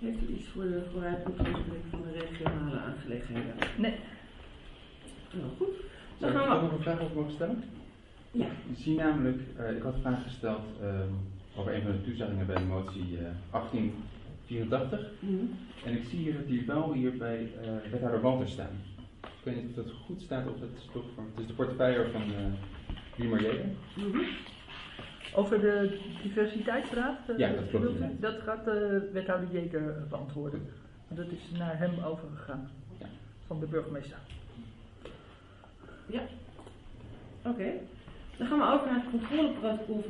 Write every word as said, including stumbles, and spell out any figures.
Heeft u iets voor de vooruitblikking van de regionale aangelegenheden? Nee. Nou goed. Dan Zou ik gaan toch we... nog een vraag over mogen stellen? Ja. Ik zie namelijk, uh, ik had een vraag gesteld um, over een van de toezeggingen bij de motie uh, achttien vierentachtig. Mm-hmm. En ik zie hier dat die wel hier bij uh, wethouder Walter staan. Ik weet niet of dat goed staat of dat is toch voor... Het is de portefeuille van uh, Riemer Jeder. Mm-hmm. Over de diversiteitsraad? Uh, Ja, dat klopt. Ja. Dat gaat de wethouder Jeker beantwoorden. Want dat is naar hem overgegaan. Ja. Van de burgemeester. Ja. Oké. Okay. Dan gaan we over naar het controleprotocol.